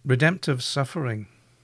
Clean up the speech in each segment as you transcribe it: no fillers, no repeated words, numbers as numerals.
Redemptive suffering.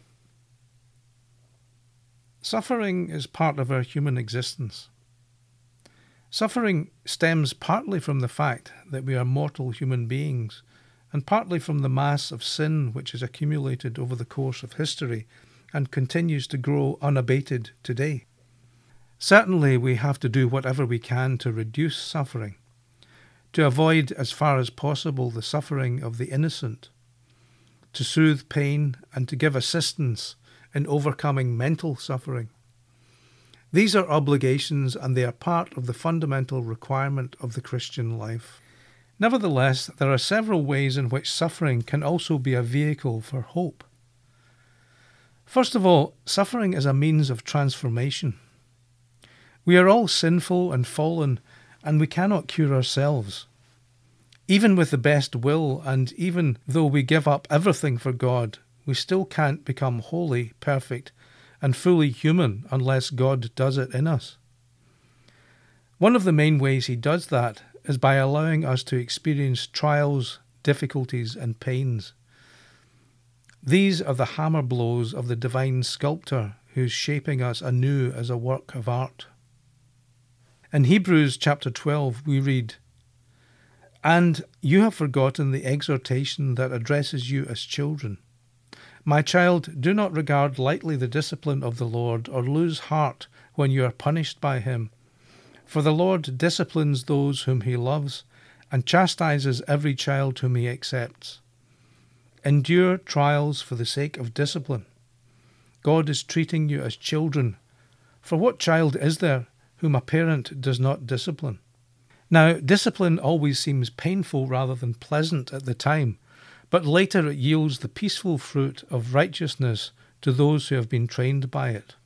Suffering is part of our human existence. Suffering stems partly from the fact that we are mortal human beings, and partly from the mass of sin which has accumulated over the course of history and continues to grow unabated today. Certainly we have to do whatever we can to reduce suffering, to avoid as far as possible the suffering of the innocent, to soothe pain and to give assistance in overcoming mental suffering. These are obligations and they are part of the fundamental requirement of the Christian life. Nevertheless, there are several ways in which suffering can also be a vehicle for hope. First of all, suffering is a means of transformation. We are all sinful and fallen, and we cannot cure ourselves. Even with the best will, and even though we give up everything for God, we still can't become holy, perfect, and fully human unless God does it in us. One of the main ways he does that is by allowing us to experience trials, difficulties, and pains. These are the hammer blows of the divine sculptor who's shaping us anew as a work of art. In Hebrews chapter 12 we read, "And you have forgotten the exhortation that addresses you as children. My child, do not regard lightly the discipline of the Lord, or lose heart when you are punished by him. For the Lord disciplines those whom he loves, and chastises every child whom he accepts. Endure trials for the sake of discipline. God is treating you as children. For what child is there whom a parent does not discipline?" Now, discipline always seems painful rather than pleasant at the time, but later it yields the peaceful fruit of righteousness to those who have been trained by it.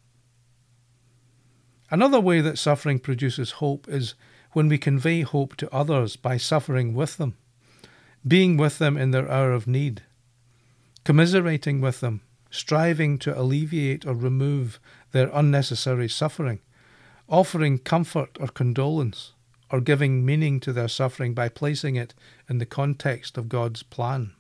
Another way that suffering produces hope is when we convey hope to others by suffering with them, being with them in their hour of need, commiserating with them, striving to alleviate or remove their unnecessary suffering, offering comfort or condolence, or giving meaning to their suffering by placing it in the context of God's plan.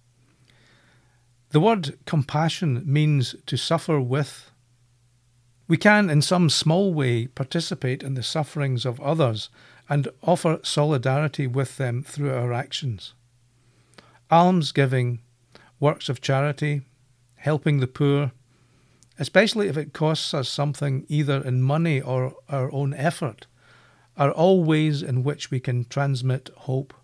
The word compassion means to suffer with. We can, in some small way, participate in the sufferings of others and offer solidarity with them through our actions. Almsgiving, works of charity, helping the poor, especially if it costs us something either in money or our own effort, are all ways in which we can transmit hope.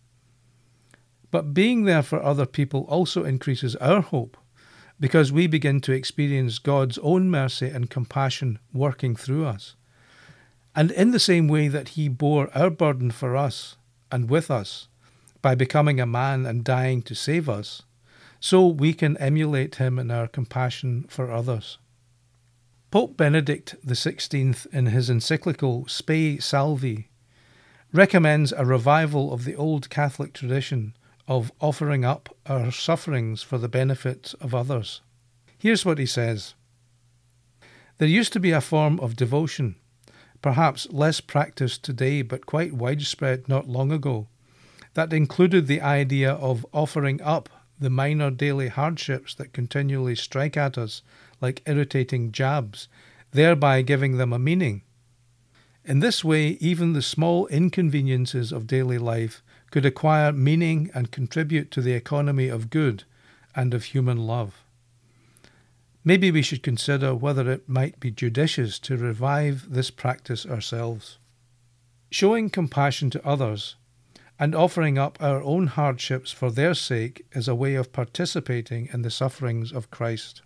But being there for other people also increases our hope, because we begin to experience God's own mercy and compassion working through us. And in the same way that he bore our burden for us and with us by becoming a man and dying to save us, so we can emulate him in our compassion for others. Pope Benedict XVI, in his encyclical Spe Salvi, recommends a revival of the old Catholic tradition of offering up our sufferings for the benefit of others. Here's what he says. There used to be a form of devotion, perhaps less practiced today but quite widespread not long ago, that included the idea of offering up the minor daily hardships that continually strike at us like irritating jabs, thereby giving them a meaning. In this way, even the small inconveniences of daily life could acquire meaning and contribute to the economy of good and of human love. Maybe we should consider whether it might be judicious to revive this practice ourselves. Showing compassion to others and offering up our own hardships for their sake is a way of participating in the sufferings of Christ.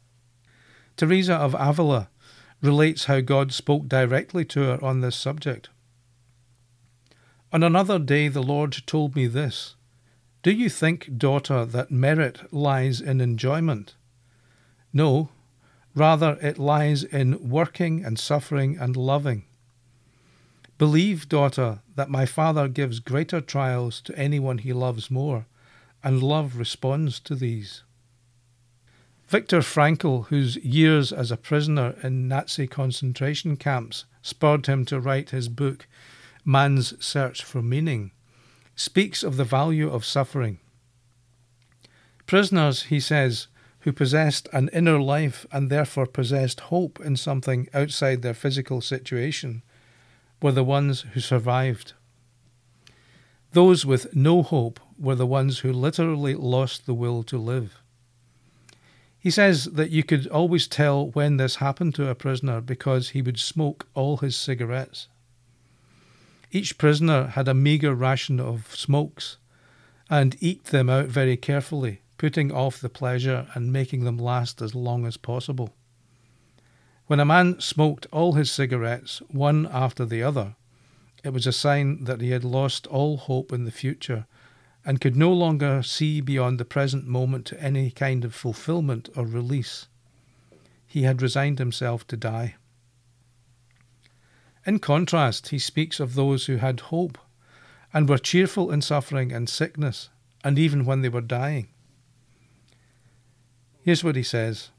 Teresa of Avila relates how God spoke directly to her on this subject. On another day the Lord told me this, "Do you think, daughter, that merit lies in enjoyment? No, rather it lies in working and suffering and loving. Believe, daughter, that my Father gives greater trials to anyone he loves more, and love responds to these." Viktor Frankl, whose years as a prisoner in Nazi concentration camps spurred him to write his book, Man's Search for Meaning, speaks of the value of suffering. Prisoners, he says, who possessed an inner life and therefore possessed hope in something outside their physical situation were the ones who survived. Those with no hope were the ones who literally lost the will to live. He says that you could always tell when this happened to a prisoner because he would smoke all his cigarettes. Each prisoner had a meagre ration of smokes and eked them out very carefully, putting off the pleasure and making them last as long as possible. When a man smoked all his cigarettes, one after the other, it was a sign that he had lost all hope in the future and could no longer see beyond the present moment to any kind of fulfillment or release. He had resigned himself to die. In contrast, he speaks of those who had hope and were cheerful in suffering and sickness, and even when they were dying. Here's what he says.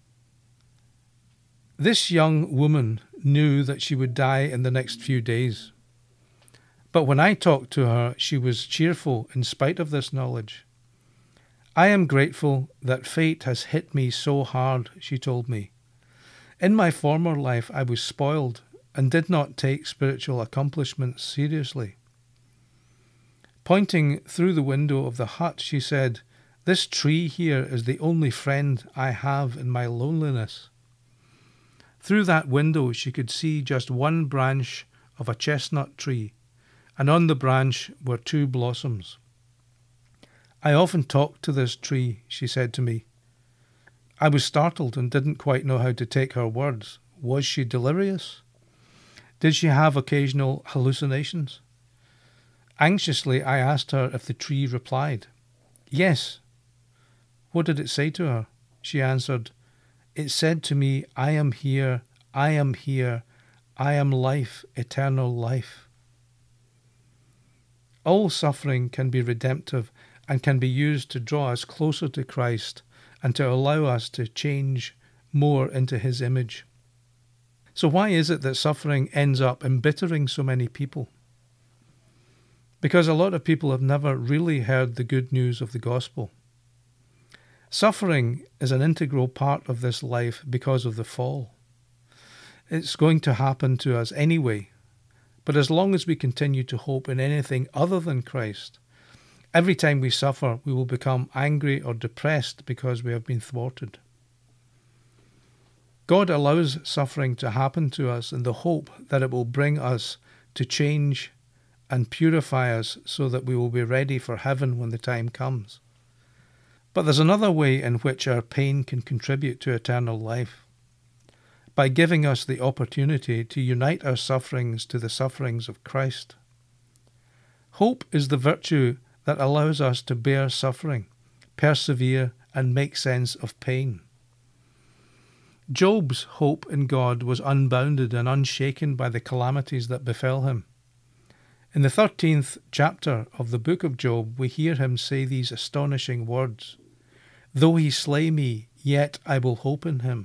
This young woman knew that she would die in the next few days. But when I talked to her, she was cheerful in spite of this knowledge. I am grateful that fate has hit me so hard, she told me. In my former life, I was spoiled and did not take spiritual accomplishments seriously. Pointing through the window of the hut, she said, "This tree here is the only friend I have in my loneliness." Through that window, she could see just one branch of a chestnut tree, and on the branch were 2 blossoms. I often talked to this tree, she said to me. I was startled and didn't quite know how to take her words. Was she delirious? Did she have occasional hallucinations? Anxiously, I asked her if the tree replied. Yes. What did it say to her? She answered, "It said to me, I am here, I am here, I am life, eternal life." All suffering can be redemptive and can be used to draw us closer to Christ and to allow us to change more into his image. So why is it that suffering ends up embittering so many people? Because a lot of people have never really heard the good news of the gospel. Suffering is an integral part of this life because of the fall. It's going to happen to us anyway, but as long as we continue to hope in anything other than Christ, every time we suffer, we will become angry or depressed because we have been thwarted. God allows suffering to happen to us in the hope that it will bring us to change and purify us so that we will be ready for heaven when the time comes. But there's another way in which our pain can contribute to eternal life, by giving us the opportunity to unite our sufferings to the sufferings of Christ. Hope is the virtue that allows us to bear suffering, persevere, and make sense of pain. Job's hope in God was unbounded and unshaken by the calamities that befell him. In the 13th chapter of the book of Job, we hear him say these astonishing words, "Though he slay me, yet I will hope in him."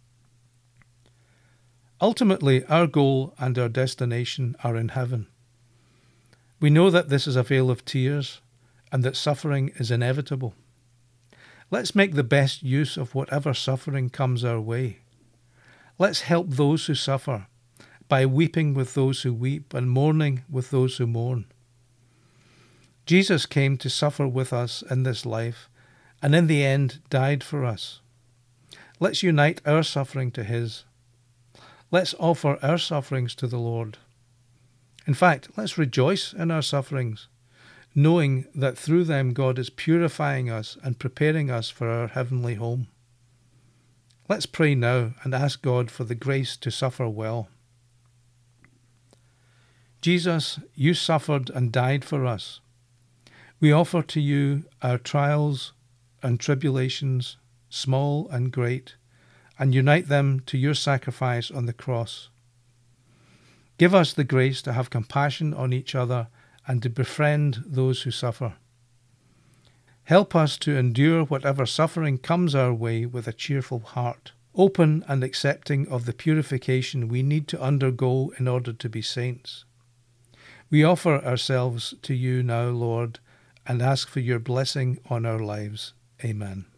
Ultimately, our goal and our destination are in heaven. We know that this is a vale of tears and that suffering is inevitable. Let's make the best use of whatever suffering comes our way. Let's help those who suffer by weeping with those who weep and mourning with those who mourn. Jesus came to suffer with us in this life and in the end died for us. Let's unite our suffering to his. Let's offer our sufferings to the Lord. In fact, let's rejoice in our sufferings, knowing that through them God is purifying us and preparing us for our heavenly home. Let's pray now and ask God for the grace to suffer well. Jesus, you suffered and died for us. We offer to you our trials and tribulations, small and great, and unite them to your sacrifice on the cross. Give us the grace to have compassion on each other and to befriend those who suffer. Help us to endure whatever suffering comes our way with a cheerful heart, open and accepting of the purification we need to undergo in order to be saints. We offer ourselves to you now, Lord, and ask for your blessing on our lives. Amen.